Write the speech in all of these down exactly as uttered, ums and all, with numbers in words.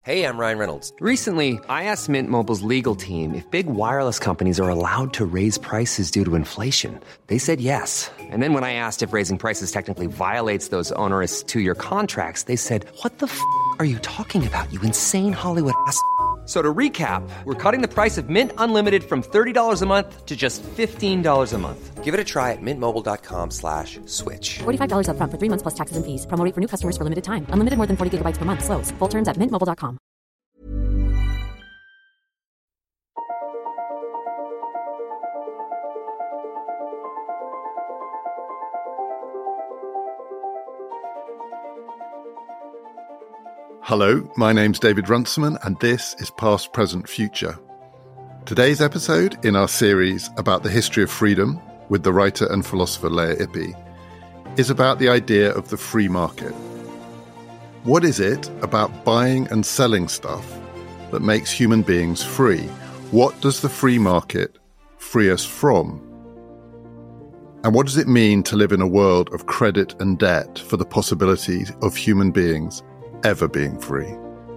Hey, I'm Ryan Reynolds. Recently, I asked Mint Mobile's legal team if big wireless companies are allowed to raise prices due to inflation. They said yes. And then when I asked if raising prices technically violates those onerous two-year contracts, they said, what the f*** are you talking about, you insane Hollywood ass f- So to recap, we're cutting the price of Mint Unlimited from thirty dollars a month to just fifteen dollars a month. Give it a try at mintmobile.com slash switch. forty-five dollars up front for three months plus taxes and fees. Promo rate for new customers for limited time. Unlimited more than forty gigabytes per month. Slows full terms at mint mobile dot com. Hello, my name's David Runciman, and this is Past, Present, Future. Today's episode in our series about the history of freedom with the writer and philosopher Leah Ippy is about the idea of the free market. What is it about buying and selling stuff that makes human beings free? What does the free market free us from? And what does it mean to live in a world of credit and debt for the possibility of human beings ever being free?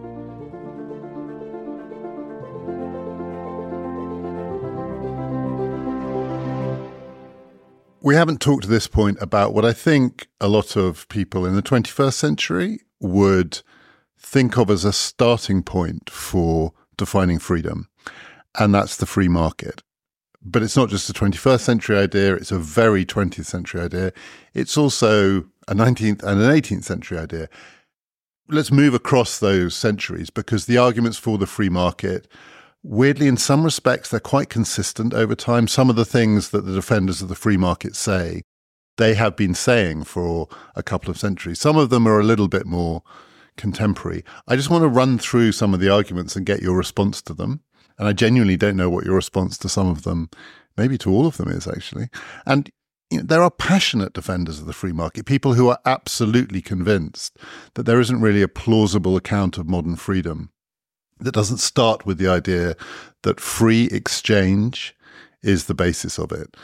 We haven't talked to this point about what I think a lot of people in the twenty-first century would think of as a starting point for defining freedom, and that's the free market. But it's not just a twenty-first century idea, it's a very twentieth century idea. It's also a nineteenth and an eighteenth century idea. Let's move across those centuries, because the arguments for the free market, weirdly, in some respects, they're quite consistent over time. Some of the things that the defenders of the free market say, they have been saying for a couple of centuries. Some of them are a little bit more contemporary. I just want to run through some of the arguments and get your response to them. And I genuinely don't know what your response to some of them, maybe to all of them, is actually. And you know, there are passionate defenders of the free market, people who are absolutely convinced that there isn't really a plausible account of modern freedom that doesn't start with the idea that free exchange is the basis of it.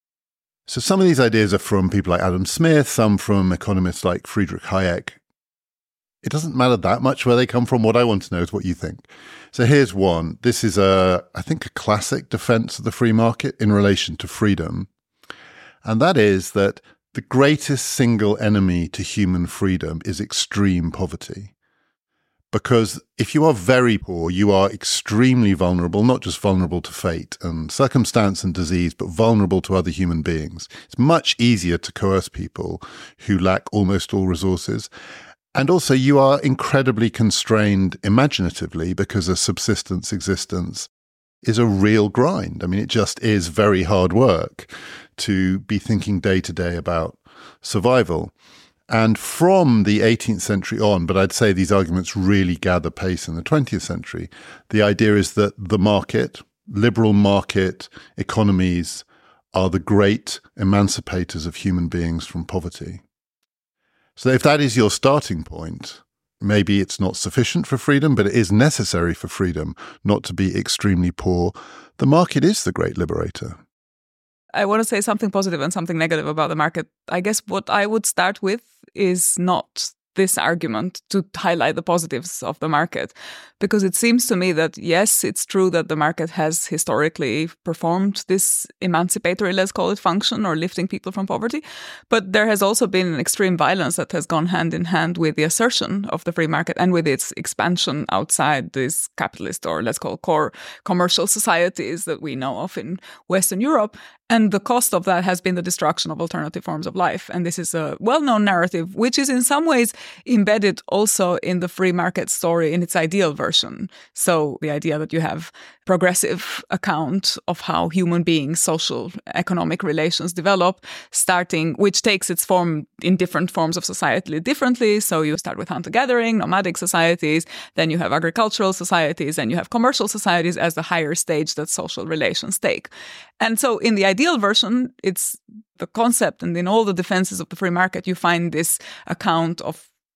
So some of these ideas are from people like Adam Smith, some from economists like Friedrich Hayek. It doesn't matter that much where they come from. What I want to know is what you think. So here's one. This is, a, I think, a classic defense of the free market in relation to freedom. And that is that the greatest single enemy to human freedom is extreme poverty. Because if you are very poor, you are extremely vulnerable, not just vulnerable to fate and circumstance and disease, but vulnerable to other human beings. It's much easier to coerce people who lack almost all resources. And also you are incredibly constrained imaginatively, because a subsistence existence is a real grind. I mean, it just is very hard work to be thinking day to day about survival. And from the eighteenth century on, but I'd say these arguments really gather pace in the twentieth century, the idea is that the market, liberal market economies, are the great emancipators of human beings from poverty. So if that is your starting point, maybe it's not sufficient for freedom, but it is necessary for freedom not to be extremely poor. The market is the great liberator. I want to say something positive and something negative about the market. I guess what I would start with is not this argument to highlight the positives of the market, because it seems to me that, yes, it's true that the market has historically performed this emancipatory, let's call it, function, or lifting people from poverty, but there has also been an extreme violence that has gone hand in hand with the assertion of the free market and with its expansion outside these capitalist, or let's call core commercial societies that we know of in Western Europe. And the cost of that has been the destruction of alternative forms of life. And this is a well-known narrative, which is in some ways embedded also in the free market story in its ideal version. So the idea that you have progressive account of how human beings, social, economic relations develop, starting, which takes its form in different forms of society differently. So you start with hunter-gathering, nomadic societies, then you have agricultural societies, and you have commercial societies as the higher stage that social relations take. And so in the ideal version, it's the concept, and in all the defenses of the free market, you find this account of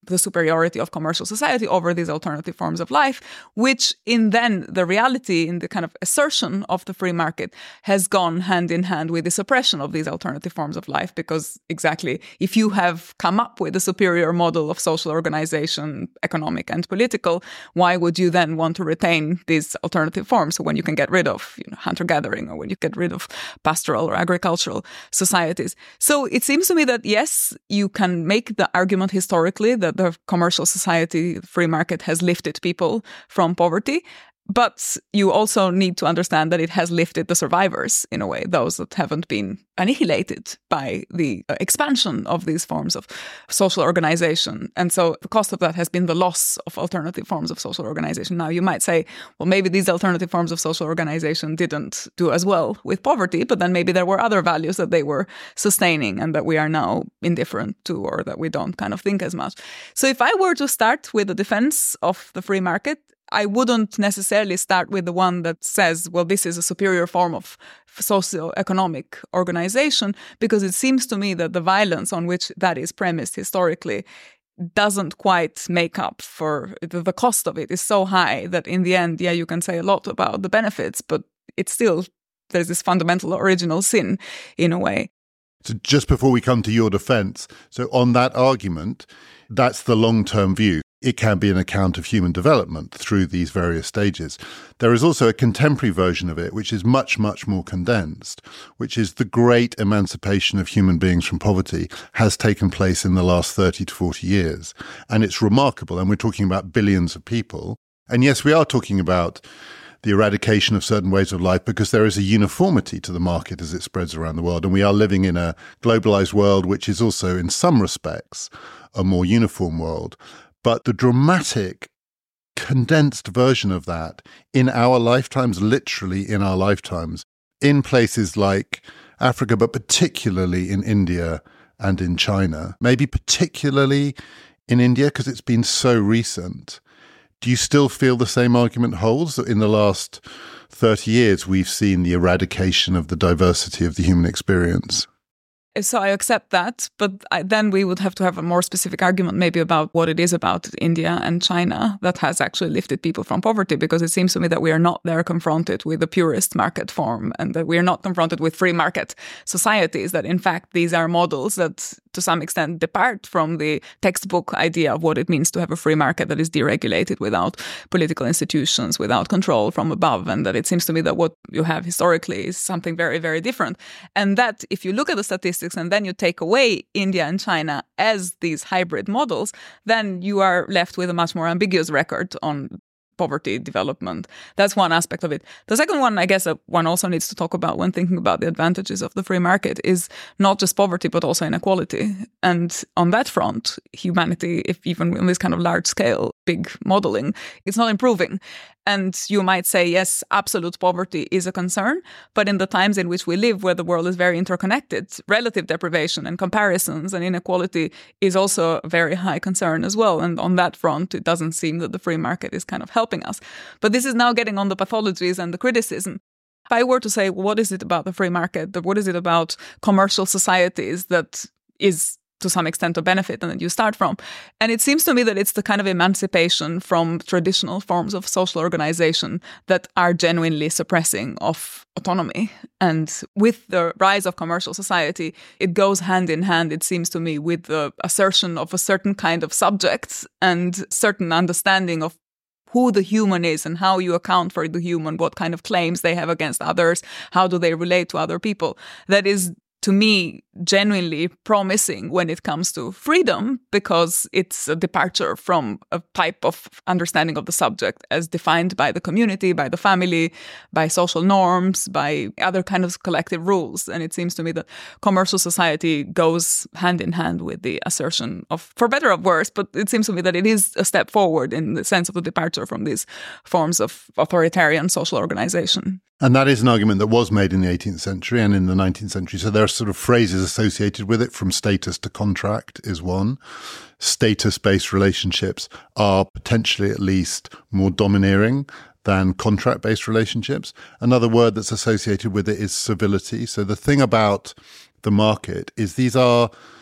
the superiority of commercial society over these alternative forms of life, which in then the reality, in the kind of assertion of the free market, has gone hand in hand with the suppression of these alternative forms of life. Because exactly, if you have come up with a superior model of social organization, economic and political, why would you then want to retain these alternative forms when you can get rid of, you know, hunter-gathering, or when you get rid of pastoral or agricultural societies? So it seems to me that yes, you can make the argument historically that the commercial society, the free market, has lifted people from poverty. But you also need to understand that it has lifted the survivors in a way, those that haven't been annihilated by the expansion of these forms of social organization. And so the cost of that has been the loss of alternative forms of social organization. Now, you might say, well, maybe these alternative forms of social organization didn't do as well with poverty, but then maybe there were other values that they were sustaining and that we are now indifferent to, or that we don't kind of think as much. So if I were to start with the defense of the free market, I wouldn't necessarily start with the one that says, well, this is a superior form of socio-economic organization, because it seems to me that the violence on which that is premised historically doesn't quite make up for the, the cost of it is so high that in the end, yeah, you can say a lot about the benefits, but it's still, there's this fundamental original sin in a way. So just before we come to your defense, so on that argument, that's the long-term view. It can be an account of human development through these various stages. There is also a contemporary version of it, which is much, much more condensed, which is the great emancipation of human beings from poverty has taken place in the last thirty to forty years. And it's remarkable. And we're talking about billions of people. And yes, we are talking about the eradication of certain ways of life because there is a uniformity to the market as it spreads around the world. And we are living in a globalized world, which is also in some respects a more uniform world. But the dramatic, condensed version of that in our lifetimes, literally in our lifetimes, in places like Africa, but particularly in India and in China, maybe particularly in India because it's been so recent. Do you still feel the same argument holds that in the last thirty years we've seen the eradication of the diversity of the human experience? So I accept that, but I, then we would have to have a more specific argument maybe about what it is about India and China that has actually lifted people from poverty, because it seems to me that we are not there confronted with the purest market form and that we are not confronted with free market societies, that in fact these are models that to some extent depart from the textbook idea of what it means to have a free market that is deregulated without political institutions, without control from above, and that it seems to me that what you have historically is something very, very different. And that if you look at the statistics and then you take away India and China as these hybrid models, then you are left with a much more ambiguous record on poverty development. That's one aspect of it. The second one, I guess, uh, one also needs to talk about when thinking about the advantages of the free market is not just poverty, but also inequality. And on that front, humanity, if even in this kind of large scale, big modeling, it's not improving. And you might say, yes, absolute poverty is a concern, but in the times in which we live, where the world is very interconnected, relative deprivation and comparisons and inequality is also a very high concern as well. And on that front, it doesn't seem that the free market is kind of helping us. But this is now getting on the pathologies and the criticism. If I were to say, what is it about the free market? What is it about commercial societies that is to some extent a benefit and that you start from? And it seems to me that it's the kind of emancipation from traditional forms of social organization that are genuinely suppressing of autonomy. And with the rise of commercial society, it goes hand in hand, it seems to me, with the assertion of a certain kind of subjects and certain understanding of who the human is and how you account for the human, what kind of claims they have against others, how do they relate to other people. That is, to me, genuinely promising when it comes to freedom, because it's a departure from a type of understanding of the subject as defined by the community, by the family, by social norms, by other kind of collective rules. And it seems to me that commercial society goes hand in hand with the assertion of, for better or worse, but it seems to me that it is a step forward in the sense of the departure from these forms of authoritarian social organization. And that is an argument that was made in the eighteenth century and in the nineteenth century. So there are sort of phrases associated with it, from status to contract is one. Status-based relationships are potentially at least more domineering than contract-based relationships. Another word that's associated with it is civility. So the thing about the market is these are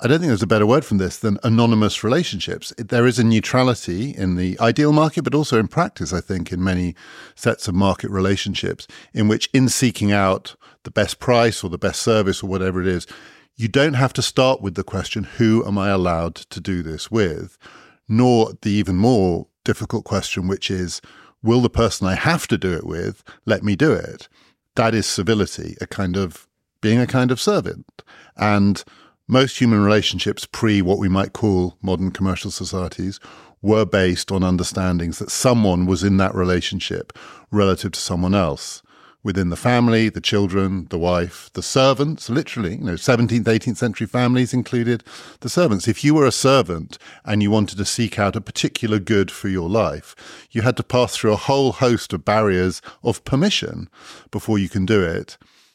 I don't think there's a better word from this than anonymous relationships. There is a neutrality in the ideal market, but also in practice, I think, in many sets of market relationships, in which in seeking out the best price or the best service or whatever it is, you don't have to start with the question, who am I allowed to do this with? Nor the even more difficult question, which is, will the person I have to do it with let me do it? That is civility, a kind of being a kind of servant. And most human relationships pre what we might call modern commercial societies were based on understandings that someone was in that relationship relative to someone else. Within the family, the children, the wife, the servants, literally, you know, seventeenth, eighteenth century families included the servants. If you were a servant and you wanted to seek out a particular good for your life, you had to pass through a whole host of barriers of permission before you can do it.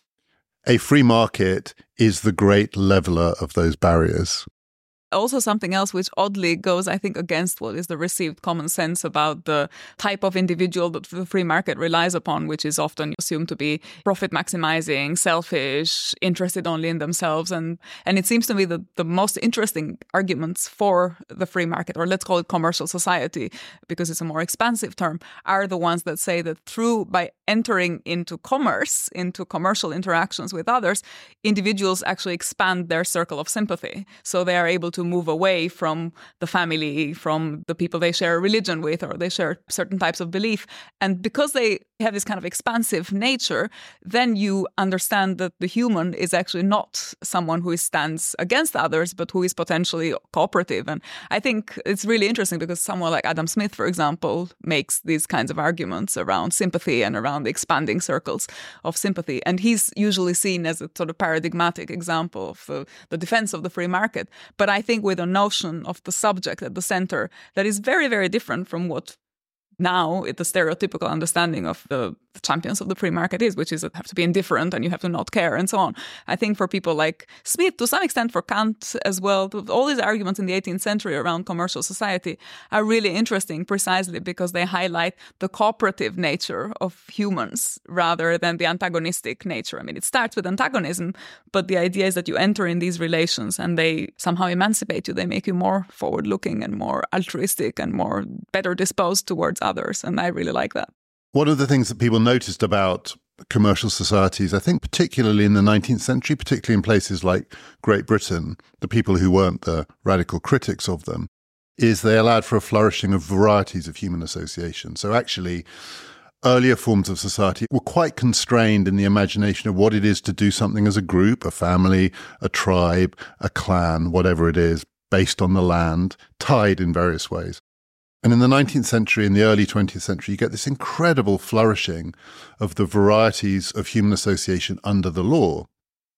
A free market is the great leveler of those barriers. Also something else which oddly goes, I think, against what is the received common sense about the type of individual that the free market relies upon, which is often assumed to be profit maximizing, selfish, interested only in themselves. And, and it seems to me that the most interesting arguments for the free market, or let's call it commercial society, because it's a more expansive term, are the ones that say that through, by entering into commerce, into commercial interactions with others, individuals actually expand their circle of sympathy. So they are able to move away from the family, from the people they share a religion with, or they share certain types of belief. And because they have this kind of expansive nature, then you understand that the human is actually not someone who stands against others, but who is potentially cooperative. And I think it's really interesting because someone like Adam Smith, for example, makes these kinds of arguments around sympathy and around the expanding circles of sympathy. And he's usually seen as a sort of paradigmatic example of the, the defense of the free market. But I think with a notion of the subject at the center that is very, very different from what now the stereotypical understanding of the champions of the free market is, which is that you have to be indifferent and you have to not care and so on. I think for people like Smith, to some extent for Kant as well, all these arguments in the eighteenth century around commercial society are really interesting precisely because they highlight the cooperative nature of humans rather than the antagonistic nature. I mean, it starts with antagonism, but the idea is that you enter in these relations and they somehow emancipate you. They make you more forward-looking and more altruistic and more better disposed towards others. And I really like that. One of the things that people noticed about commercial societies, I think particularly in the nineteenth century, particularly in places like Great Britain, the people who weren't the radical critics of them, is they allowed for a flourishing of varieties of human association. So actually, earlier forms of society were quite constrained in the imagination of what it is to do something as a group, a family, a tribe, a clan, whatever it is, based on the land, tied in various ways. And in the nineteenth century and the early twentieth century, you get this incredible flourishing of the varieties of human association under the law.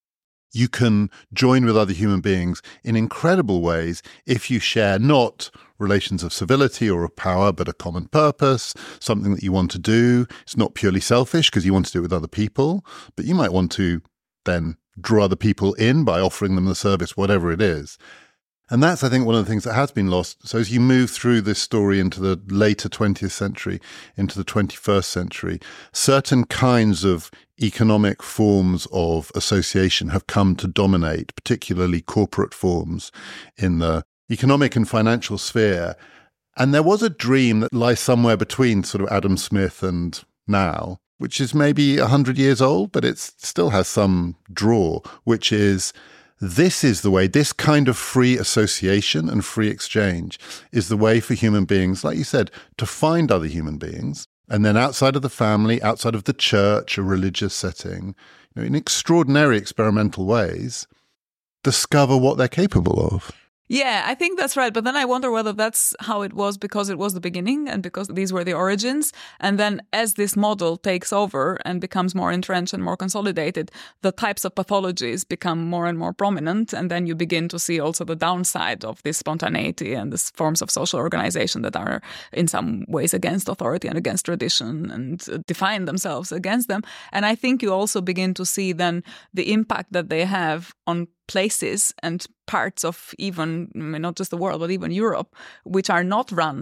You can join with other human beings in incredible ways if you share not relations of civility or of power, but a common purpose, something that you want to do. It's not purely selfish because you want to do it with other people, but you might want to then draw other people in by offering them the service, whatever it is. And that's, I think, one of the things that has been lost. So as you move through this story into the later twentieth century, into the twenty-first century, certain kinds of economic forms of association have come to dominate, particularly corporate forms in the economic and financial sphere. And there was a dream that lies somewhere between sort of Adam Smith and now, which is maybe one hundred years old, but it still has some draw, which is this is the way, this kind of free association and free exchange is the way for human beings, like you said, to find other human beings. And then outside of the family, outside of the church, a religious setting, you know, in extraordinary experimental ways, discover what they're capable of. Yeah, I think that's right. But then I wonder whether that's how it was because it was the beginning and because these were the origins. And then as this model takes over and becomes more entrenched and more consolidated, the types of pathologies become more and more prominent. And then you begin to see also the downside of this spontaneity and these forms of social organization that are in some ways against authority and against tradition and define themselves against them. And I think you also begin to see then the impact that they have on places and parts of even, I mean, not just the world, but even Europe, which are not run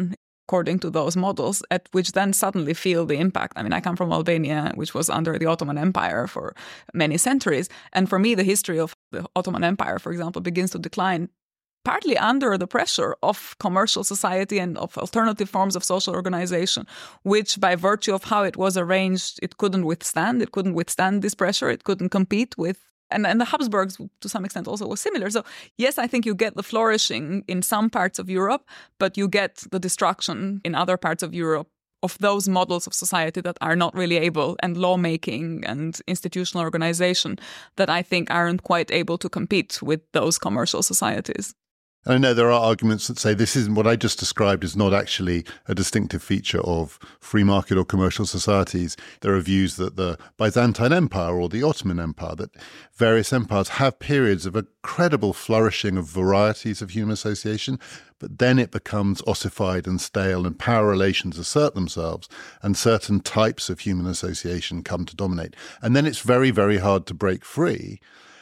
according to those models, at which then suddenly feel the impact. I mean, I come from Albania, which was under the Ottoman Empire for many centuries. And for me, the history of the Ottoman Empire, for example, begins to decline partly under the pressure of commercial society and of alternative forms of social organization, which by virtue of how it was arranged, it couldn't withstand. It couldn't withstand this pressure. It couldn't compete with. And, and the Habsburgs, to some extent, also was similar. So, yes, I think you get the flourishing in some parts of Europe, but you get the destruction in other parts of Europe of those models of society that are not really able, and lawmaking and institutional organization that I think aren't quite able to compete with those commercial societies. I know there are arguments that say this isn't what I just described is not actually a distinctive feature of free market or commercial societies. There are views that the Byzantine Empire or the Ottoman Empire, that various empires have periods of incredible flourishing of varieties of human association, but then it becomes ossified and stale and power relations assert themselves and certain types of human association come to dominate. And then it's very, very hard to break free.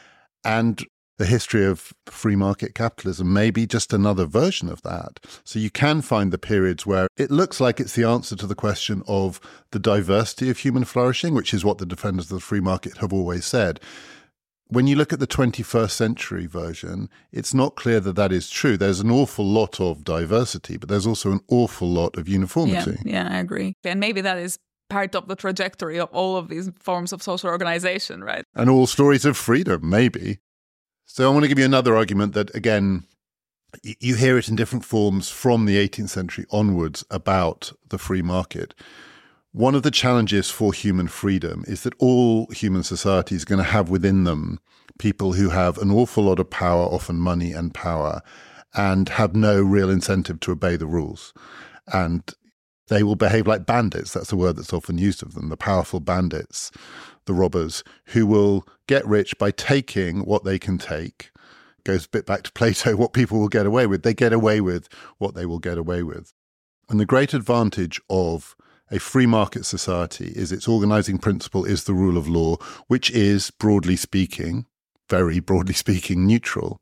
And the history of free market capitalism may be just another version of that. So you can find the periods where it looks like it's the answer to the question of the diversity of human flourishing, which is what the defenders of the free market have always said. When you look at the twenty-first century version, it's not clear that that is true. There's an awful lot of diversity, but there's also an awful lot of uniformity. Yeah, yeah, I agree. And maybe that is part of the trajectory of all of these forms of social organization, right? And all stories of freedom, maybe. So I want to give you another argument that, again, you hear it in different forms from the eighteenth century onwards about the free market. One of the challenges for human freedom is that all human societies are going to have within them people who have an awful lot of power, often money and power, and have no real incentive to obey the rules. And they will behave like bandits. That's a word that's often used of them, the powerful bandits, the robbers, who will get rich by taking what they can take. Goes a bit back to Plato, what people will get away with. They get away with what they will get away with. And the great advantage of a free market society is its organizing principle is the rule of law, which is, broadly speaking, very broadly speaking, neutral.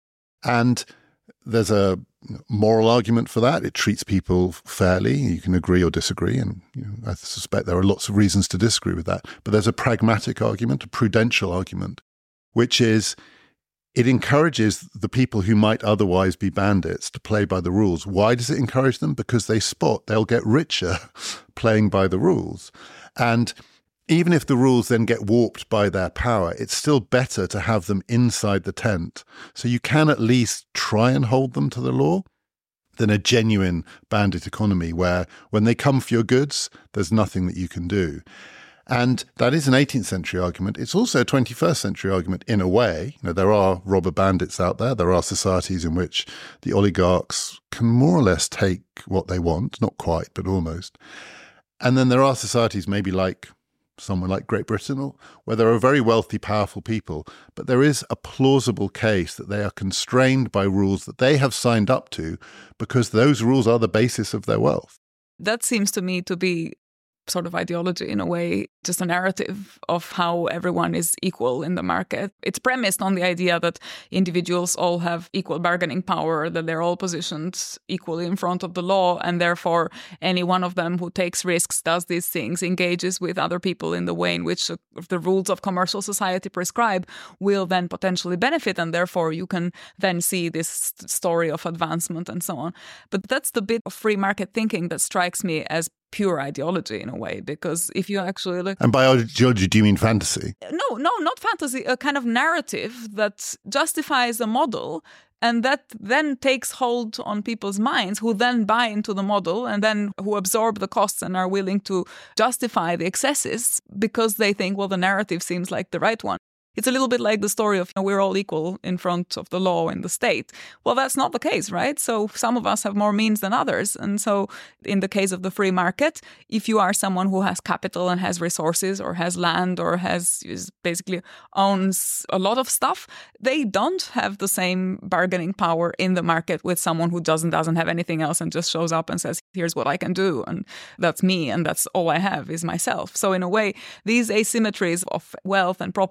And there's a moral argument for that. It treats people fairly. You can agree or disagree, and you know, I suspect there are lots of reasons to disagree with that. But there's a pragmatic argument, a prudential argument, which is it encourages the people who might otherwise be bandits to play by the rules. Why does it encourage them? Because they spot they'll get richer playing by the rules. And even if the rules then get warped by their power, it's still better to have them inside the tent. So you can at least try and hold them to the law than a genuine bandit economy where when they come for your goods, there's nothing that you can do. And that is an eighteenth century argument. It's also a twenty-first century argument in a way. You know, there are robber bandits out there. There are societies in which the oligarchs can more or less take what they want, not quite, but almost. And then there are societies maybe like somewhere like Great Britain, where there are very wealthy, powerful people, but there is a plausible case that they are constrained by rules that they have signed up to because those rules are the basis of their wealth. That seems to me to be sort of ideology in a way, just a narrative of how everyone is equal in the market. It's premised on the idea that individuals all have equal bargaining power, that they're all positioned equally in front of the law, and therefore any one of them who takes risks, does these things, engages with other people in the way in which the rules of commercial society prescribe, will then potentially benefit, and therefore you can then see this story of advancement and so on. But that's the bit of free market thinking that strikes me as pure ideology in a way, because if you actually look... And by ideology, do you mean fantasy? No, no, not fantasy, a kind of narrative that justifies a model and that then takes hold on people's minds who then buy into the model and then who absorb the costs and are willing to justify the excesses because they think, well, the narrative seems like the right one. It's a little bit like the story of, you know, we're all equal in front of the law in the state. Well, that's not the case, right? So some of us have more means than others. And so in the case of the free market, if you are someone who has capital and has resources or has land or has is basically owns a lot of stuff, they don't have the same bargaining power in the market with someone who doesn't doesn't have anything else and just shows up and says, here's what I can do. And that's me. And that's all I have is myself. So in a way, these asymmetries of wealth and property and capital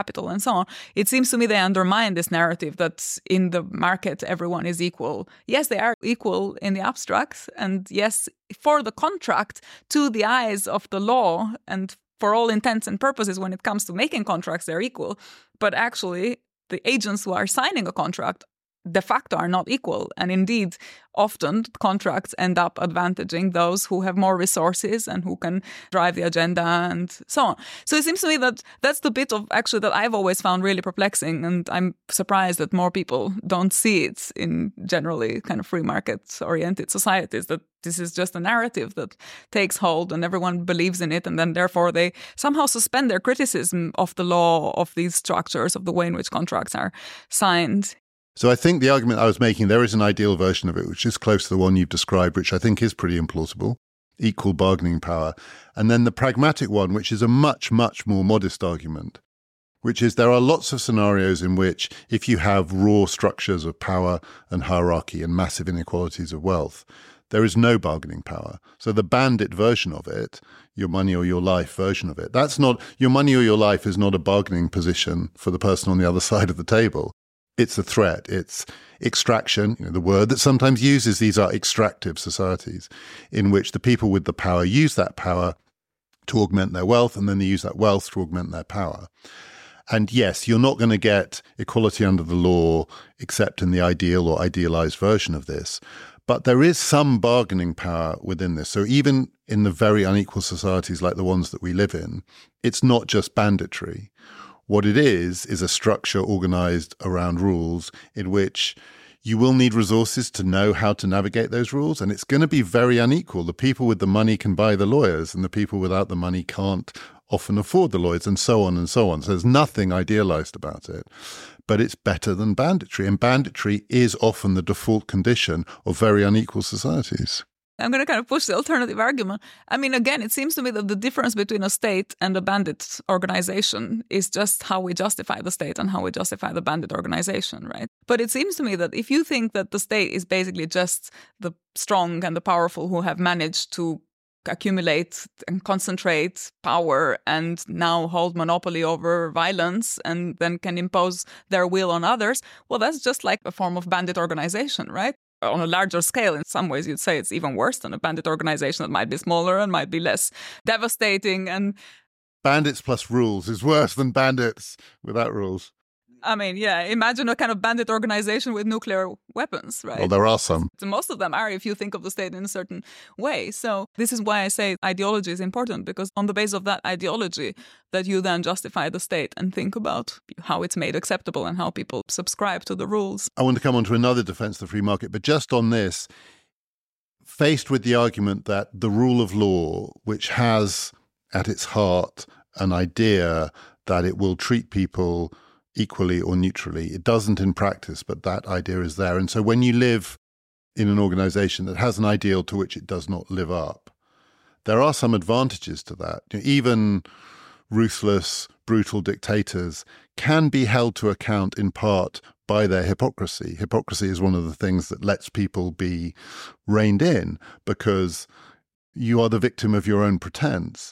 capital and so on. It seems to me they undermine this narrative that in the market everyone is equal. Yes, they are equal in the abstract, and yes, for the contract, to the eyes of the law and for all intents and purposes when it comes to making contracts, they're equal. But actually, the agents who are signing a contract de facto are not equal. And indeed, often contracts end up advantaging those who have more resources and who can drive the agenda and so on. So it seems to me that that's the bit of actually that I've always found really perplexing. And I'm surprised that more people don't see it in generally kind of free market oriented societies, that this is just a narrative that takes hold and everyone believes in it. And then therefore they somehow suspend their criticism of the law, of these structures, of the way in which contracts are signed. So I think the argument I was making, there is an ideal version of it, which is close to the one you've described, which I think is pretty implausible, equal bargaining power. And then the pragmatic one, which is a much, much more modest argument, which is there are lots of scenarios in which if you have raw structures of power and hierarchy and massive inequalities of wealth, there is no bargaining power. So the bandit version of it, your money or your life version of it, that's not, your money or your life is not a bargaining position for the person on the other side of the table. It's a threat. It's extraction. You know, the word that sometimes uses, these are extractive societies in which the people with the power use that power to augment their wealth, and then they use that wealth to augment their power. And yes, you're not going to get equality under the law except in the ideal or idealized version of this. But there is some bargaining power within this. So even in the very unequal societies like the ones that we live in, it's not just banditry. What it is, is a structure organized around rules in which you will need resources to know how to navigate those rules. And it's going to be very unequal. The people with the money can buy the lawyers and the people without the money can't often afford the lawyers, and so on and so on. So there's nothing idealized about it, but it's better than banditry. And banditry is often the default condition of very unequal societies. I'm going to kind of push the alternative argument. I mean, again, it seems to me that the difference between a state and a bandit organization is just how we justify the state and how we justify the bandit organization, right? But it seems to me that if you think that the state is basically just the strong and the powerful who have managed to accumulate and concentrate power and now hold monopoly over violence and then can impose their will on others, well, that's just like a form of bandit organization, right? On a larger scale, in some ways, you'd say it's even worse than a bandit organization that might be smaller and might be less devastating. And bandits plus rules is worse than bandits without rules. I mean, yeah, imagine a kind of bandit organization with nuclear weapons, right? Well, there are some. Most of them are, if you think of the state in a certain way. So this is why I say ideology is important, because on the basis of that ideology, that you then justify the state and think about how it's made acceptable and how people subscribe to the rules. I want to come on to another defense of the free market, but just on this, faced with the argument that the rule of law, which has at its heart an idea that it will treat people equally or neutrally. It doesn't in practice, but that idea is there. And so when you live in an organization that has an ideal to which it does not live up, there are some advantages to that. You know, even ruthless, brutal dictators can be held to account in part by their hypocrisy. Hypocrisy is one of the things that lets people be reined in because you are the victim of your own pretense.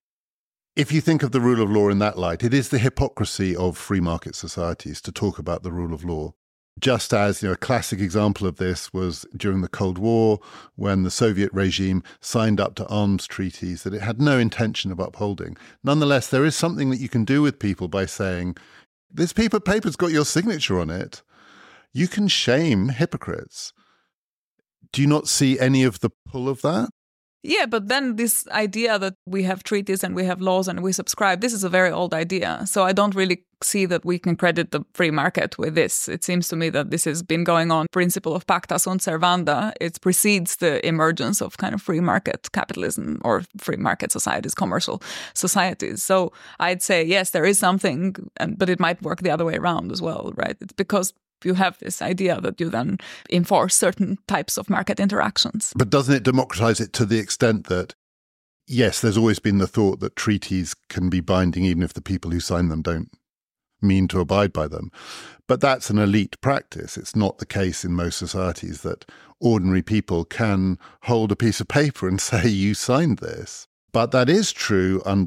If you think of the rule of law in that light, it is the hypocrisy of free market societies to talk about the rule of law. Just as, you know, a classic example of this was during the Cold War, when the Soviet regime signed up to arms treaties that it had no intention of upholding. Nonetheless, there is something that you can do with people by saying, this piece of paper's got your signature on it. You can shame hypocrites. Do you not see any of the pull of that? Yeah, but then this idea that we have treaties and we have laws and we subscribe, this is a very old idea. So I don't really see that we can credit the free market with this. It seems to me that this has been going on. Principle of pacta sunt servanda. It precedes the emergence of kind of free market capitalism or free market societies, commercial societies. So I'd say, yes, there is something, and but it might work the other way around as well, right? It's because you have this idea that you then enforce certain types of market interactions. But doesn't it democratize it to the extent that, yes, there's always been the thought that treaties can be binding even if the people who sign them don't mean to abide by them. But that's an elite practice. It's not the case in most societies that ordinary people can hold a piece of paper and say, you signed this. But that is true under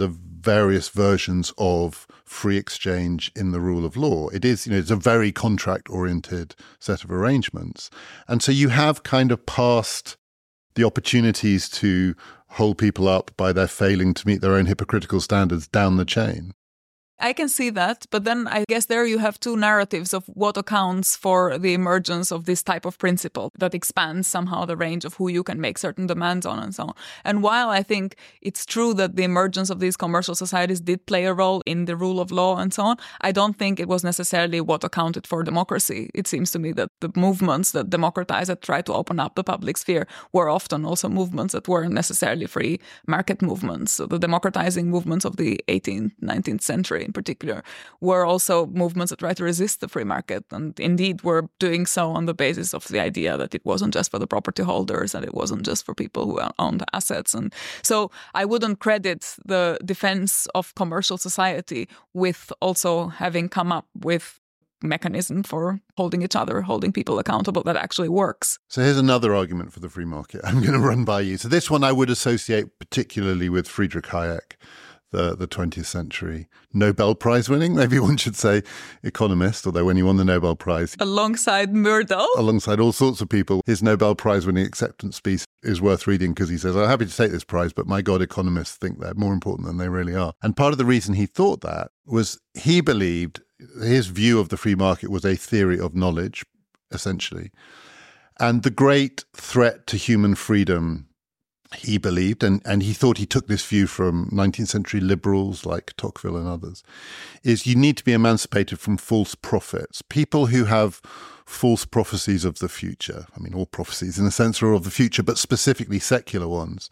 various versions of free exchange in the rule of law. It is, you know, it's a very contract-oriented set of arrangements. And so you have kind of passed the opportunities to hold people up by their failing to meet their own hypocritical standards down the chain. I can see that, but then I guess there you have two narratives of what accounts for the emergence of this type of principle that expands somehow the range of who you can make certain demands on and so on. And while I think it's true that the emergence of these commercial societies did play a role in the rule of law and so on, I don't think it was necessarily what accounted for democracy. It seems to me that the movements that democratized, that tried to open up the public sphere, were often also movements that weren't necessarily free market movements. So the democratizing movements of the eighteenth, nineteenth century in particular were also movements that tried to resist the free market, and indeed were doing so on the basis of the idea that it wasn't just for the property holders and it wasn't just for people who owned assets. And so I wouldn't credit the defense of commercial society with also having come up with mechanism for holding each other, holding people accountable that actually works. So here's another argument for the free market I'm going to run by you. So this one I would associate particularly with Friedrich Hayek, the, the twentieth century Nobel Prize winning, maybe one should say, economist, although when he won the Nobel Prize... Alongside Myrdal. Alongside all sorts of people. His Nobel Prize winning acceptance speech is worth reading because he says, I'm happy to take this prize, but my God, economists think they're more important than they really are. And part of the reason he thought that was he believed his view of the free market was a theory of knowledge, essentially. And the great threat to human freedom, he believed, and, and he thought he took this view from nineteenth century liberals like Tocqueville and others, is you need to be emancipated from false prophets. People who have false prophecies of the future, I mean, all prophecies in a sense are of the future, but specifically secular ones,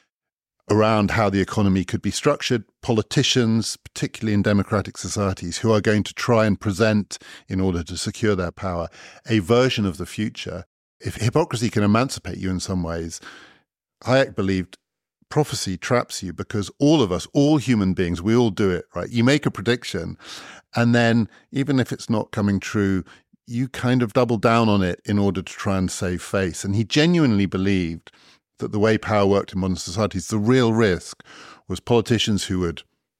around how the economy could be structured. Politicians, particularly in democratic societies, who are going to try and present, in order to secure their power, a version of the future. If hypocrisy can emancipate you in some ways, Hayek believed prophecy traps you because all of us, all human beings, we all do it, right? You make a prediction and then even if it's not coming true, you kind of double down on it in order to try and save face. And he genuinely believed that the way power worked in modern societies, the real risk was politicians who would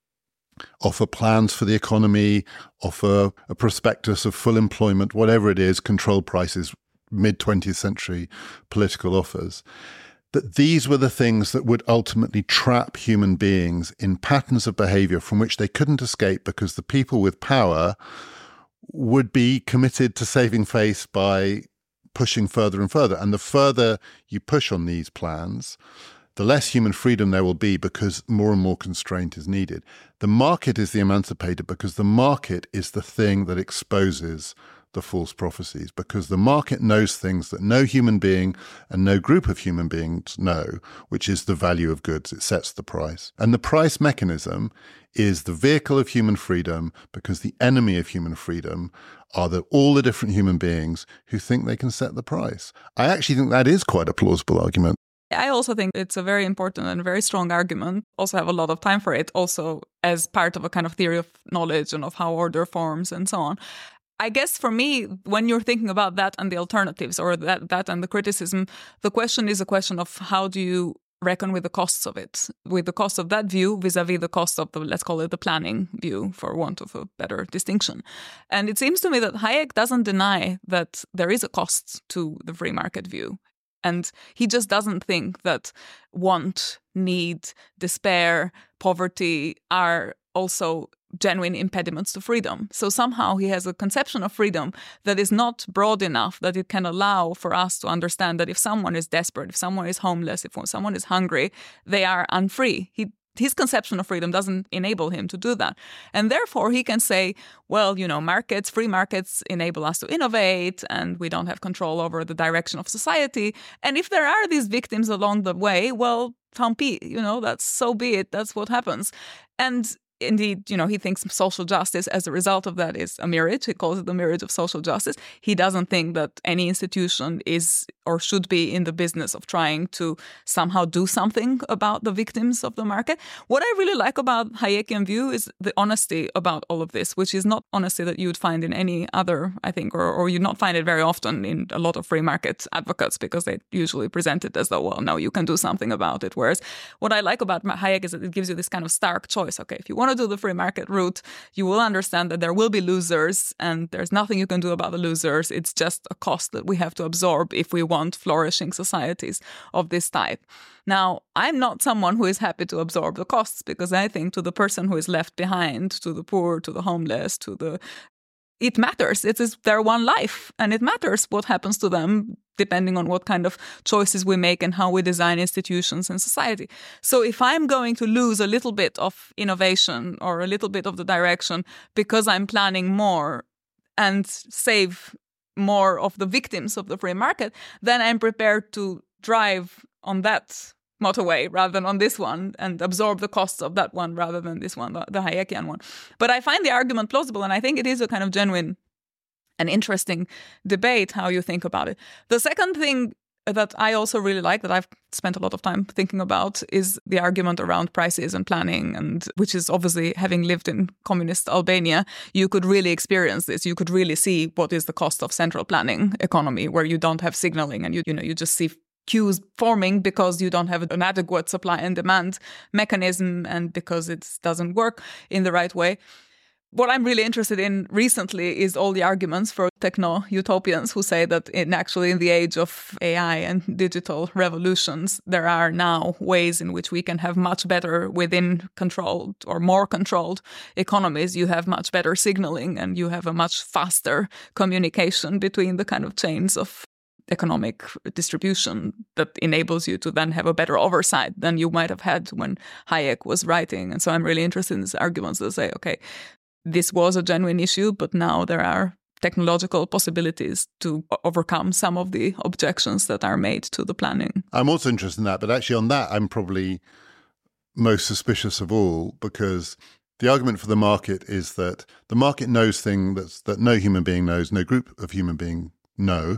offer plans for the economy, offer a prospectus of full employment, whatever it is, control prices, mid-twentieth century political offers. That these were the things that would ultimately trap human beings in patterns of behavior from which they couldn't escape because the people with power would be committed to saving face by pushing further and further. And the further you push on these plans, the less human freedom there will be because more and more constraint is needed. The market is the emancipator because the market is the thing that exposes the false prophecies, because the market knows things that no human being and no group of human beings know, which is the value of goods. It sets the price. And the price mechanism is the vehicle of human freedom because the enemy of human freedom are the, all the different human beings who think they can set the price. I actually think that is quite a plausible argument. I also think it's a very important and very strong argument. Also have a lot of time for it, also as part of a kind of theory of knowledge and of how order forms and so on. I guess for me, when you're thinking about that and the alternatives or that, that and the criticism, the question is a question of how do you reckon with the costs of it, with the cost of that view vis-a-vis the cost of the, let's call it the planning view, for want of a better distinction. And it seems to me that Hayek doesn't deny that there is a cost to the free market view. And he just doesn't think that want, need, despair, poverty are also genuine impediments to freedom. So somehow he has a conception of freedom that is not broad enough that it can allow for us to understand that if someone is desperate, if someone is homeless, if someone is hungry, they are unfree. He His conception of freedom doesn't enable him to do that. And therefore, he can say, well, you know, markets, free markets enable us to innovate and we don't have control over the direction of society. And if there are these victims along the way, well, tant pis, you know, that's so be it. That's what happens. And indeed, you know, he thinks social justice as a result of that is a mirage. He calls it the mirage of social justice. He doesn't think that any institution is or should be in the business of trying to somehow do something about the victims of the market. What I really like about Hayekian view is the honesty about all of this, which is not honesty that you would find in any other, I think, or, or you'd not find it very often in a lot of free market advocates, because they usually present it as though, well, no, you can do something about it. Whereas what I like about Hayek is that it gives you this kind of stark choice. Okay, if you want to do the free market route, you will understand that there will be losers and there's nothing you can do about the losers. It's just a cost that we have to absorb if we want flourishing societies of this type. Now, I'm not someone who is happy to absorb the costs, because I think to the person who is left behind, to the poor, to the homeless, to the it matters. It is their one life, and it matters what happens to them depending on what kind of choices we make and how we design institutions and society. So if I'm going to lose a little bit of innovation or a little bit of the direction because I'm planning more and save more of the victims of the free market, then I'm prepared to drive on that motorway rather than on this one, and absorb the costs of that one rather than this one, the, the Hayekian one. But I find the argument plausible, and I think it is a kind of genuine and interesting debate how you think about it. The second thing that I also really like, that I've spent a lot of time thinking about, is the argument around prices and planning, and which is obviously, having lived in communist Albania, you could really experience this. You could really see what is the cost of central planning economy, where you don't have signaling and you you know you just see queues forming because you don't have an adequate supply and demand mechanism and because it doesn't work in the right way. What I'm really interested in recently is all the arguments for techno-utopians who say that in actually in the age of A I and digital revolutions, there are now ways in which we can have much better within controlled or more controlled economies. You have much better signaling and you have a much faster communication between the kind of chains of economic distribution that enables you to then have a better oversight than you might have had when Hayek was writing. And so I'm really interested in these arguments that say, okay, this was a genuine issue, but now there are technological possibilities to overcome some of the objections that are made to the planning. I'm also interested in that, but actually on that, I'm probably most suspicious of all, because the argument for the market is that the market knows things that's, that no human being knows, no group of human beings know.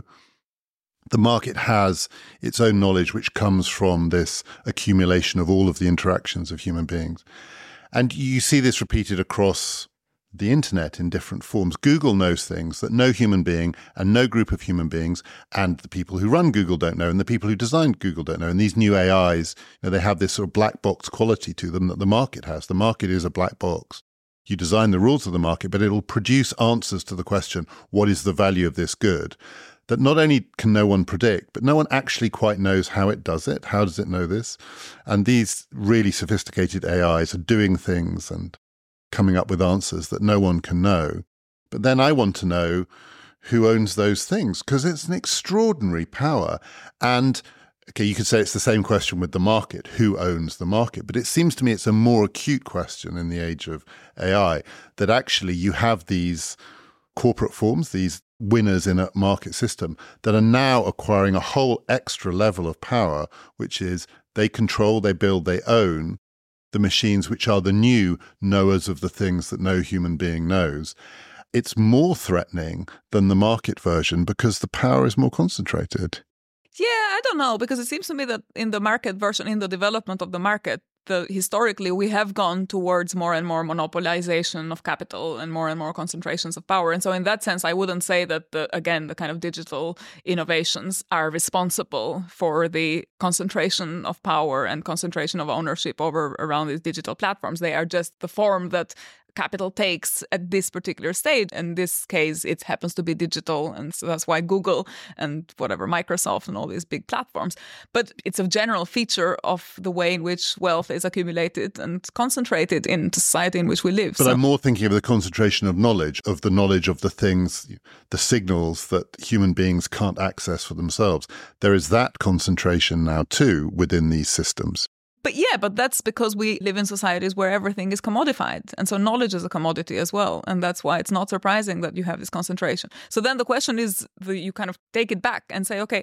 The market has its own knowledge, which comes from this accumulation of all of the interactions of human beings. And you see this repeated across the internet in different forms. Google knows things that no human being and no group of human beings and the people who run Google don't know, and the people who designed Google don't know. And these new A Is, you know, they have this sort of black box quality to them that the market has. The market is a black box. You design the rules of the market, but it'll produce answers to the question, what is the value of this good? That not only can no one predict, but no one actually quite knows how it does it. How does it know this? And these really sophisticated A Is are doing things and coming up with answers that no one can know. But then I want to know who owns those things, because it's an extraordinary power. And okay, you could say it's the same question with the market. Who owns the market? But it seems to me it's a more acute question in the age of A I, that actually you have these corporate forms, these winners in a market system, that are now acquiring a whole extra level of power, which is they control, they build, they own the machines, which are the new knowers of the things that no human being knows. It's more threatening than the market version because the power is more concentrated. Yeah, I don't know, because it seems to me that in the market version, in the development of the market, the, historically we have gone towards more and more monopolization of capital and more and more concentrations of power. And so in that sense, I wouldn't say that, the, again, the kind of digital innovations are responsible for the concentration of power and concentration of ownership over around these digital platforms. They are just the form that capital takes at this particular stage. In this case, it happens to be digital. And so that's why Google and whatever, Microsoft and all these big platforms. But it's a general feature of the way in which wealth is accumulated and concentrated in the society in which we live. But so, I'm more thinking of the concentration of knowledge, of the knowledge of the things, the signals that human beings can't access for themselves. There is that concentration now too within these systems. But yeah, but that's because we live in societies where everything is commodified. And so knowledge is a commodity as well. And that's why it's not surprising that you have this concentration. So then the question is, the, you kind of take it back and say, okay,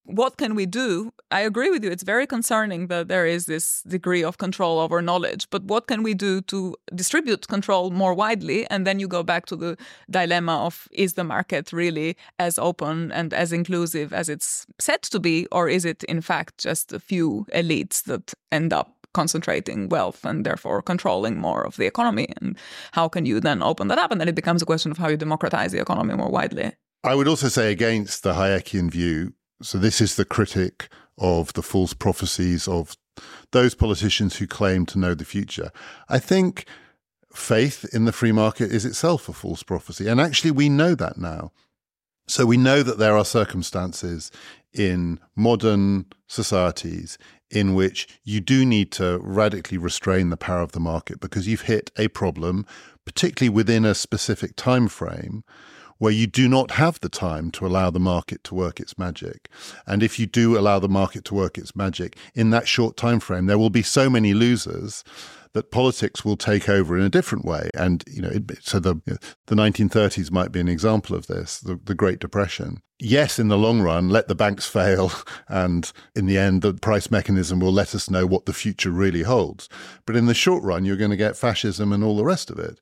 what can we do? I agree with you. It's very concerning that there is this degree of control over knowledge. But what can we do to distribute control more widely? And then you go back to the dilemma of, is the market really as open and as inclusive as it's said to be? Or is it, in fact, just a few elites that end up concentrating wealth and therefore controlling more of the economy? And how can you then open that up? And then it becomes a question of how you democratize the economy more widely. I would also say against the Hayekian view, so this is the critic of the false prophecies of those politicians who claim to know the future. I think faith in the free market is itself a false prophecy. And actually, we know that now. So we know that there are circumstances in modern societies in which you do need to radically restrain the power of the market because you've hit a problem, particularly within a specific time frame, where you do not have the time to allow the market to work its magic. And if you do allow the market to work its magic in that short time frame, there will be so many losers that politics will take over in a different way. And, you know, it, so the the nineteen thirties might be an example of this, the, the Great Depression. Yes, in the long run, let the banks fail, and in the end, the price mechanism will let us know what the future really holds. But in the short run, you're going to get fascism and all the rest of it.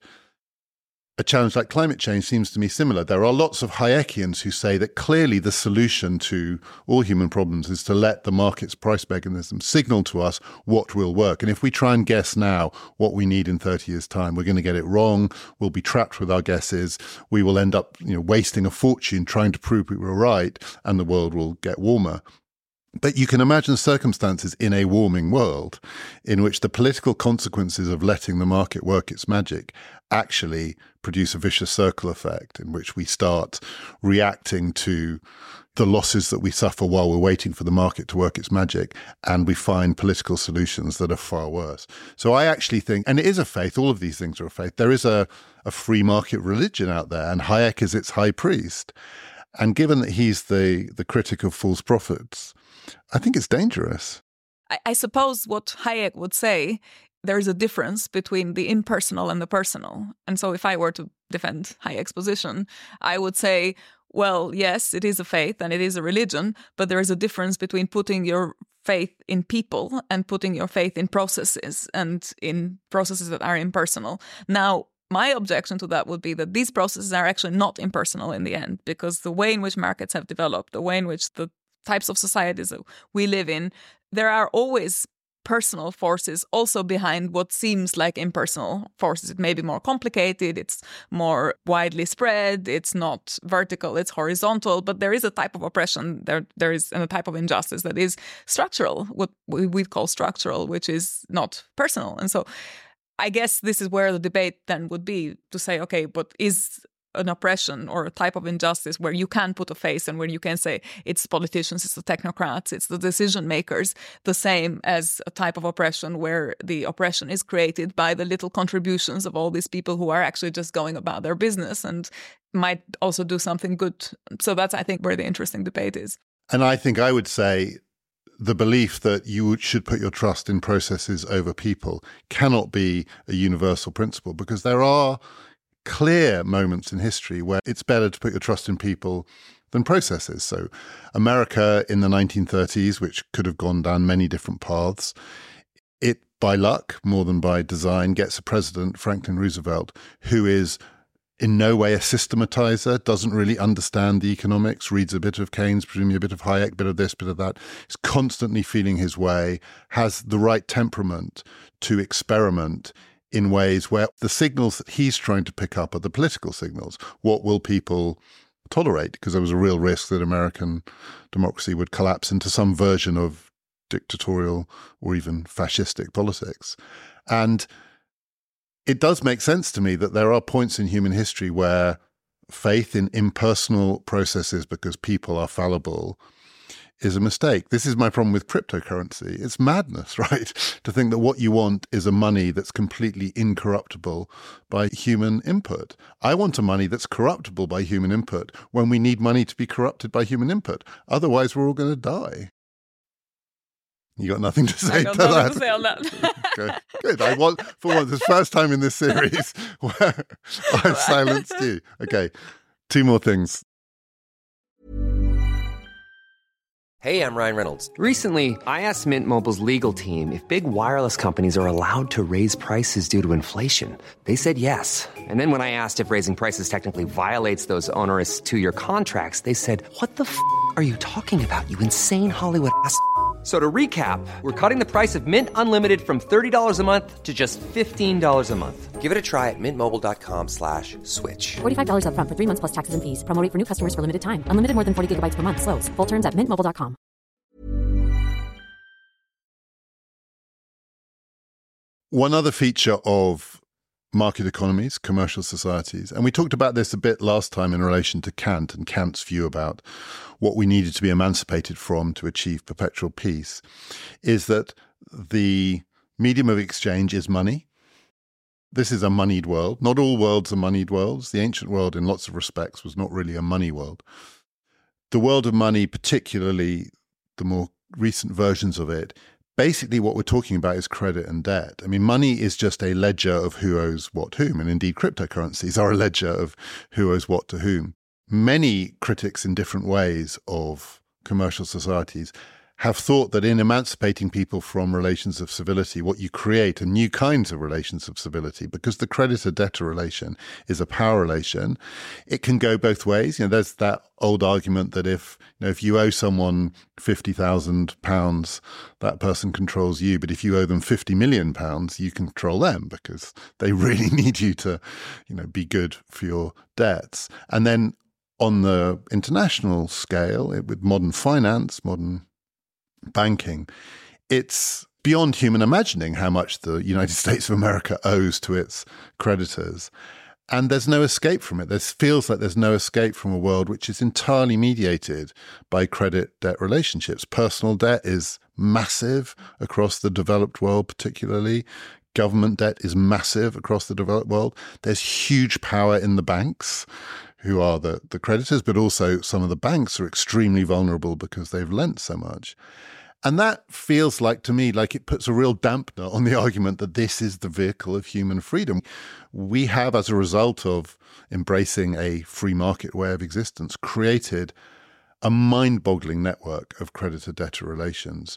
A challenge like climate change seems to me similar. There are lots of Hayekians who say that clearly the solution to all human problems is to let the market's price mechanism signal to us what will work. And if we try and guess now what we need in thirty years' time, we're going to get it wrong. We'll be trapped with our guesses. We will end up, you know, wasting a fortune trying to prove we were right, and the world will get warmer. But you can imagine circumstances in a warming world in which the political consequences of letting the market work its magic actually produce a vicious circle effect in which we start reacting to the losses that we suffer while we're waiting for the market to work its magic, and we find political solutions that are far worse. So I actually think, and it is a faith, all of these things are a faith, there is a, a free market religion out there, and Hayek is its high priest. And given that he's the, the critic of false prophets, I think it's dangerous. I, I suppose what Hayek would say, there's a difference between the impersonal and the personal. And so if I were to defend Hayek's position, I would say, well, yes, it is a faith and it is a religion, but there is a difference between putting your faith in people and putting your faith in processes and in processes that are impersonal. Now, my objection to that would be that these processes are actually not impersonal in the end, because the way in which markets have developed, the way in which the types of societies that we live in, there are always personal forces also behind what seems like impersonal forces. It may be more complicated, it's more widely spread, it's not vertical, it's horizontal, but there is a type of oppression, there there is a type of injustice that is structural, what we we call structural, which is not personal. And so I guess this is where the debate then would be to say, okay, but is an oppression or a type of injustice where you can put a face and where you can say it's politicians, it's the technocrats, it's the decision makers, the same as a type of oppression where the oppression is created by the little contributions of all these people who are actually just going about their business and might also do something good. So that's, I think, where the interesting debate is. And I think I would say the belief that you should put your trust in processes over people cannot be a universal principle, because there are clear moments in history where it's better to put your trust in people than processes. So America in the nineteen thirties, which could have gone down many different paths, it, by luck more than by design, gets a president, Franklin Roosevelt, who is in no way a systematizer, doesn't really understand the economics, reads a bit of Keynes, presumably a bit of Hayek, bit of this, bit of that, is constantly feeling his way, has the right temperament to experiment in ways where the signals that he's trying to pick up are the political signals. What will people tolerate? Because there was a real risk that American democracy would collapse into some version of dictatorial or even fascistic politics. And it does make sense to me that there are points in human history where faith in impersonal processes, because people are fallible, is a mistake. This is my problem with cryptocurrency. It's madness, right? To think that what you want is a money that's completely incorruptible by human input. I want a money that's corruptible by human input when we need money to be corrupted by human input. Otherwise, we're all going to die. You got nothing to say I got to nothing that? to say on that. Okay, good. I want, for once, it's the first time in this series where I've silenced you. Okay, two more things. Hey, I'm Ryan Reynolds. Recently, I asked Mint Mobile's legal team if big wireless companies are allowed to raise prices due to inflation. They said yes. And then when I asked if raising prices technically violates those onerous two-year contracts, they said, "What the f*** are you talking about, you insane Hollywood ass f- So to recap, we're cutting the price of Mint Unlimited from thirty dollars a month to just fifteen dollars a month. Give it a try at mintmobile.com slash switch. forty-five dollars up front for three months plus taxes and fees. Promo rate for new customers for limited time. Unlimited more than forty gigabytes per month. Slows full terms at mint mobile dot com. One other feature of market economies, commercial societies, and we talked about this a bit last time in relation to Kant and Kant's view about what we needed to be emancipated from to achieve perpetual peace, is that the medium of exchange is money. This is a moneyed world. Not all worlds are moneyed worlds. The ancient world, in lots of respects, was not really a money world. The world of money, particularly the more recent versions of it, basically what we're talking about is credit and debt. I mean, money is just a ledger of who owes what to whom, and indeed cryptocurrencies are a ledger of who owes what to whom. Many critics in different ways of commercial societies have thought that in emancipating people from relations of civility, what you create are new kinds of relations of civility, because the creditor-debtor relation is a power relation. It can go both ways. You know, there's that old argument that if you know if you owe someone fifty thousand pounds, that person controls you. But if you owe them fifty million pounds, you control them because they really need you to, you know, be good for your debts. And then on the international scale, it, with modern finance, modern banking, it's beyond human imagining how much the United States of America owes to its creditors. And there's no escape from it. There feels like there's no escape from a world which is entirely mediated by credit-debt relationships. Personal debt is massive across the developed world, particularly. Government debt is massive across the developed world. There's huge power in the banks, who are the, the creditors, but also some of the banks are extremely vulnerable because they've lent so much. And that feels like, to me, like it puts a real dampener on the argument that this is the vehicle of human freedom. We have, as a result of embracing a free market way of existence, created a mind-boggling network of creditor-debtor relations,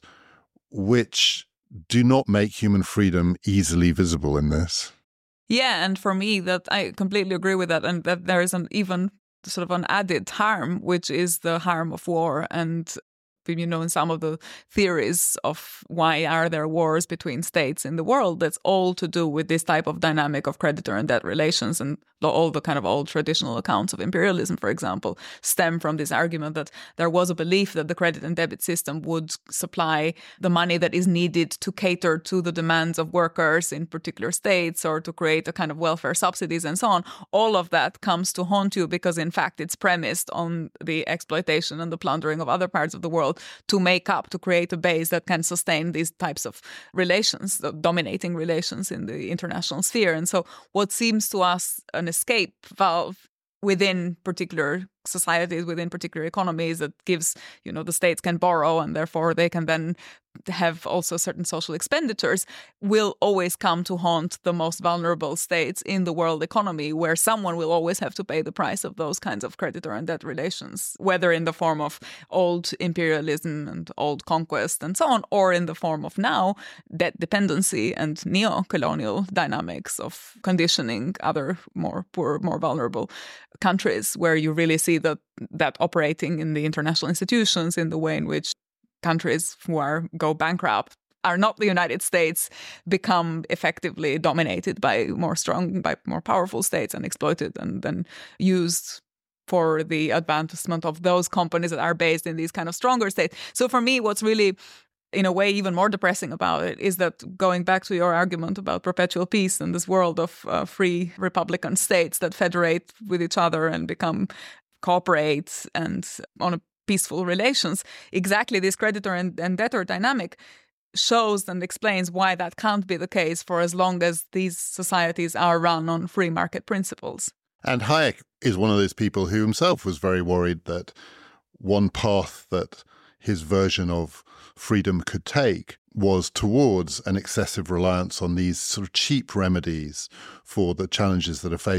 which do not make human freedom easily visible in this. Yeah, and for me, that I completely agree with that, and that there is an even sort of an added harm, which is the harm of war. And you know, in some of the theories of why are there wars between states in the world, that's all to do with this type of dynamic of creditor and debt relations. And all the kind of old traditional accounts of imperialism, for example, stem from this argument that there was a belief that the credit and debit system would supply the money that is needed to cater to the demands of workers in particular states, or to create a kind of welfare subsidies and so on. All of that comes to haunt you because, in fact, it's premised on the exploitation and the plundering of other parts of the world to make up, to create a base that can sustain these types of relations, the dominating relations in the international sphere. And so what seems to us an escape valve within particular societies, within particular economies, that gives, you know, the states can borrow and therefore they can then have also certain social expenditures, will always come to haunt the most vulnerable states in the world economy, where someone will always have to pay the price of those kinds of creditor and debt relations, whether in the form of old imperialism and old conquest and so on, or in the form of now debt dependency and neo-colonial dynamics of conditioning other more poor, more vulnerable countries, where you really see that that operating in the international institutions in the way in which countries who are go bankrupt are not the United States become effectively dominated by more strong, by more powerful states and exploited and then used for the advancement of those companies that are based in these kind of stronger states. So for me, what's really, in a way, even more depressing about it is that, going back to your argument about perpetual peace and this world of uh, free republican states that federate with each other and become cooperate and on a peaceful relations, exactly this creditor and, and debtor dynamic shows and explains why that can't be the case for as long as these societies are run on free market principles. And Hayek is one of those people who himself was very worried that one path that his version of freedom could take was towards an excessive reliance on these sort of cheap remedies for the challenges that are faced.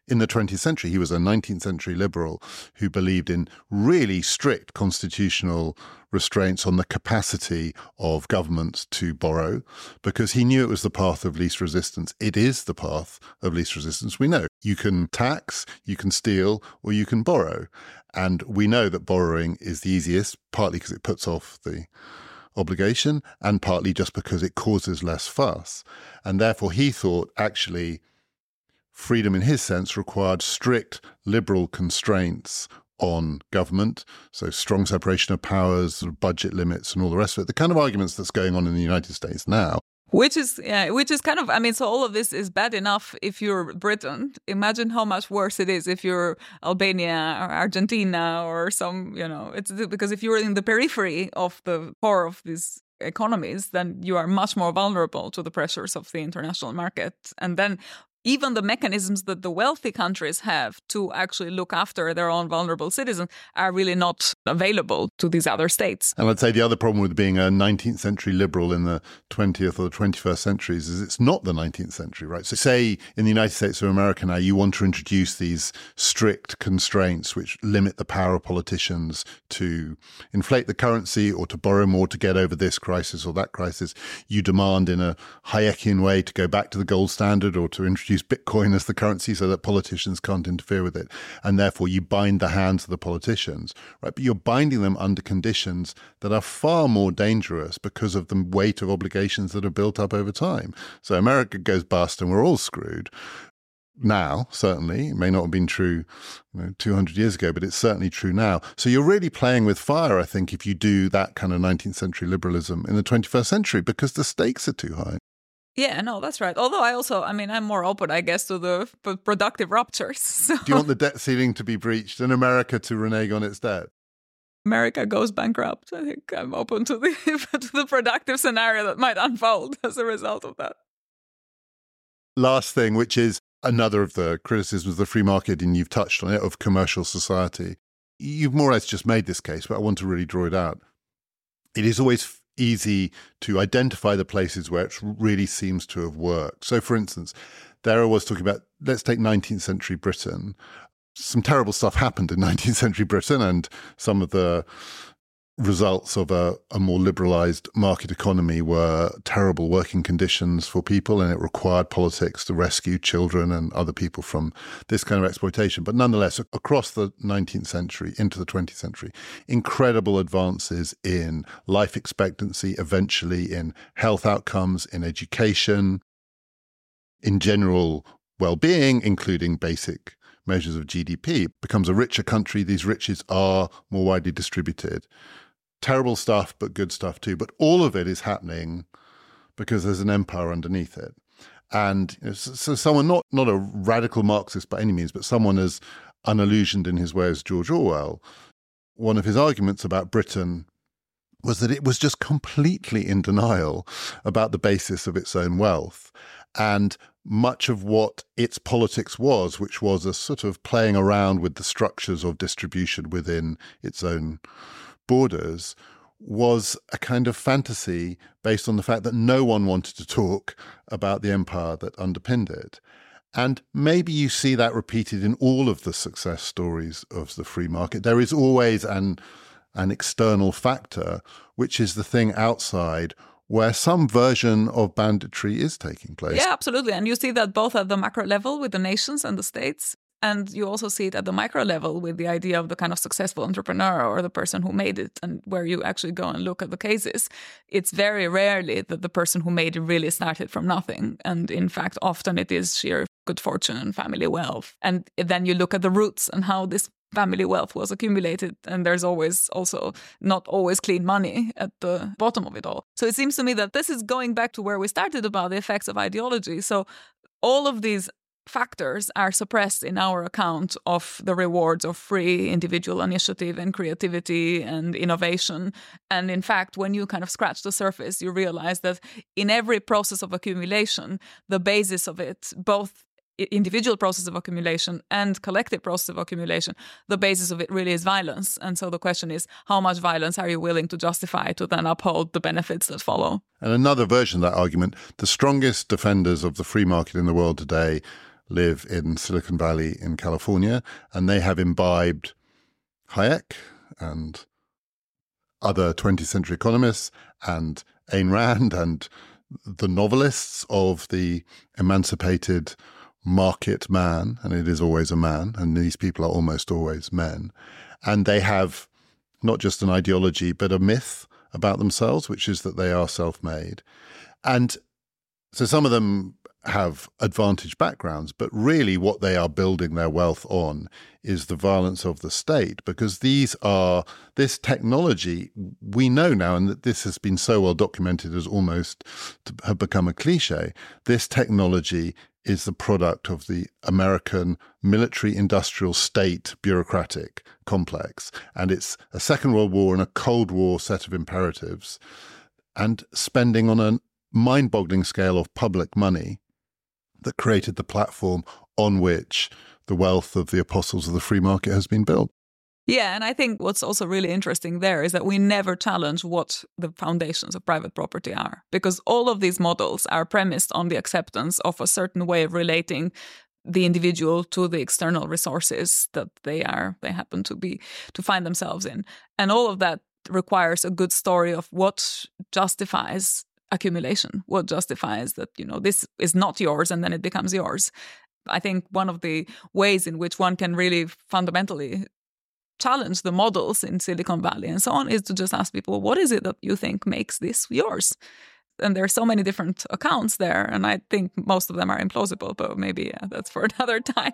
in the twentieth century. He was a nineteenth century liberal who believed in really strict constitutional restraints on the capacity of governments to borrow, because he knew it was the path of least resistance. It is the path of least resistance. We know you can tax, you can steal, or you can borrow. And we know that borrowing is the easiest, partly because it puts off the obligation and partly just because it causes less fuss. And therefore he thought actually freedom in his sense required strict liberal constraints on government, so strong separation of powers, budget limits and all the rest of it, the kind of arguments that's going on in the United States now. Which is, yeah, which is kind of, I mean, so all of this is bad enough if you're Britain. Imagine how much worse it is if you're Albania or Argentina or some, you know, it's because if you're in the periphery of the core of these economies, then you are much more vulnerable to the pressures of the international market. And then even the mechanisms that the wealthy countries have to actually look after their own vulnerable citizens are really not available to these other states. And I'd say the other problem with being a nineteenth century liberal in the twentieth or the twenty-first centuries is it's not the nineteenth century, right? So say in the United States of America now, you want to introduce these strict constraints which limit the power of politicians to inflate the currency or to borrow more to get over this crisis or that crisis. You demand in a Hayekian way to go back to the gold standard or to introduce Bitcoin as the currency so that politicians can't interfere with it. And therefore you bind the hands of the politicians, right? But you're binding them under conditions that are far more dangerous because of the weight of obligations that are built up over time. So America goes bust and we're all screwed. Now, certainly, it may not have been true you know, two hundred years ago, but it's certainly true now. So you're really playing with fire, I think, if you do that kind of nineteenth century liberalism in the twenty-first century, because the stakes are too high. Yeah, no, that's right. Although I also, I mean, I'm more open, I guess, to the p- productive ruptures. So. Do you want the debt ceiling to be breached and America to renege on its debt? America goes bankrupt. I think I'm open to the to the productive scenario that might unfold as a result of that. Last thing, which is another of the criticisms of the free market, and you've touched on it, of commercial society. You've more or less just made this case, but I want to really draw it out. It is always easy to identify the places where it really seems to have worked. So, for instance, there I was talking about, let's take nineteenth century Britain. Some terrible stuff happened in nineteenth century Britain, and some of the results of a, a more liberalized market economy were terrible working conditions for people, and it required politics to rescue children and other people from this kind of exploitation. But nonetheless, across the nineteenth century into the twentieth century, incredible advances in life expectancy, eventually in health outcomes, in education, in general well-being, including basic measures of G D P. It becomes a richer country. These riches are more widely distributed. Terrible stuff, but good stuff too. But all of it is happening because there's an empire underneath it. And you know, so, so someone, not, not a radical Marxist by any means, but someone as unillusioned in his way as George Orwell, one of his arguments about Britain was that it was just completely in denial about the basis of its own wealth. And much of what its politics was, which was a sort of playing around with the structures of distribution within its own borders, was a kind of fantasy based on the fact that no one wanted to talk about the empire that underpinned it. And maybe you see that repeated in all of the success stories of the free market. There is always an, an external factor, which is the thing outside where some version of banditry is taking place. Yeah, absolutely. And you see that both at the macro level with the nations and the states, and you also see it at the micro level with the idea of the kind of successful entrepreneur or the person who made it, and where you actually go and look at the cases. It's very rarely that the person who made it really started from nothing. And in fact, often it is sheer good fortune and family wealth. And then you look at the roots and how this family wealth was accumulated, and there's always also not always clean money at the bottom of it all. So it seems to me that this is going back to where we started about the effects of ideology. So all of these factors are suppressed in our account of the rewards of free individual initiative and creativity and innovation. And in fact, when you kind of scratch the surface, you realize that in every process of accumulation, the basis of it, both individual process of accumulation and collective process of accumulation, the basis of it really is violence. And so the question is, how much violence are you willing to justify to then uphold the benefits that follow? And another version of that argument, the strongest defenders of the free market in the world today live in Silicon Valley in California, and they have imbibed Hayek and other twentieth century economists and Ayn Rand and the novelists of the emancipated market man, and it is always a man, and these people are almost always men. And they have not just an ideology, but a myth about themselves, which is that they are self-made. And so some of them have advantaged backgrounds, but really what they are building their wealth on is the violence of the state, because these are, this technology, we know now, and that this has been so well documented as almost to have become a cliche, this technology is the product of the American military industrial state bureaucratic complex. And it's a Second World War and a Cold War set of imperatives, and spending on a mind-boggling scale of public money that created the platform on which the wealth of the apostles of the free market has been built. Yeah, and I think what's also really interesting there is that we never challenge what the foundations of private property are, because all of these models are premised on the acceptance of a certain way of relating the individual to the external resources that they are they happen to be to find themselves in. And all of that requires a good story of what justifies accumulation, what justifies that, you know, this is not yours and then it becomes yours. I think one of the ways in which one can really fundamentally challenge the models in Silicon Valley and so on is to just ask people, what is it that you think makes this yours? And there are so many different accounts there, and I think most of them are implausible, but maybe yeah, that's for another time.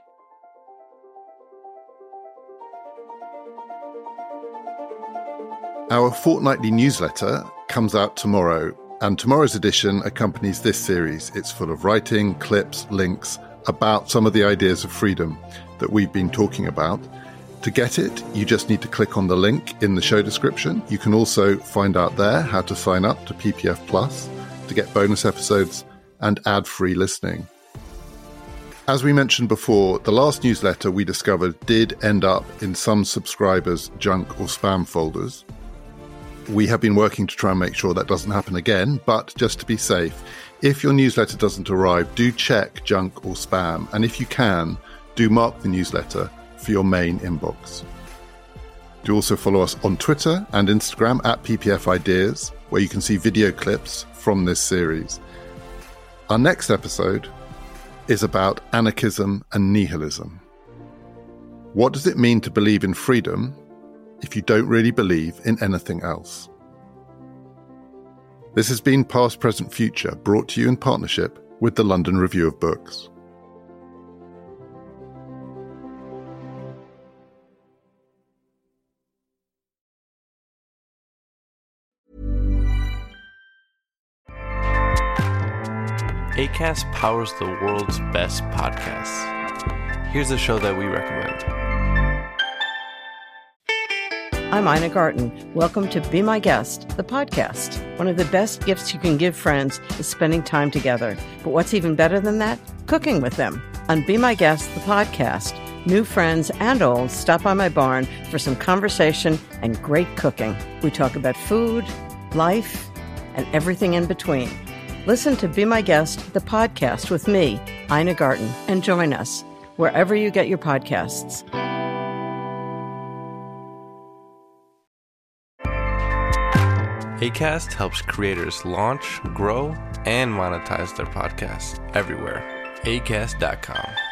Our fortnightly newsletter comes out tomorrow, and tomorrow's edition accompanies this series. It's full of writing, clips, links about some of the ideas of freedom that we've been talking about. To get it, you just need to click on the link in the show description. You can also find out there how to sign up to P P F Plus to get bonus episodes and ad-free listening. As we mentioned before, the last newsletter we discovered did end up in some subscribers' junk or spam folders. We have been working to try and make sure that doesn't happen again, but just to be safe, if your newsletter doesn't arrive, do check junk or spam, and if you can, do mark the newsletter for your main inbox. Do also follow us on Twitter and Instagram at P P F Ideas, where you can see video clips from this series. Our next episode is about anarchism and nihilism. What does it mean to believe in freedom if you don't really believe in anything else? This has been Past, Present, Future, brought to you in partnership with the London Review of Books. Acast powers the world's best podcasts. Here's a show that we recommend. I'm Ina Garten. Welcome to Be My Guest, the podcast. One of the best gifts you can give friends is spending time together. But what's even better than that? Cooking with them. On Be My Guest, the podcast, new friends and old stop by my barn for some conversation and great cooking. We talk about food, life, and everything in between. Listen to Be My Guest, the podcast with me, Ina Garten, and join us wherever you get your podcasts. Acast helps creators launch, grow, and monetize their podcasts everywhere. acast dot com.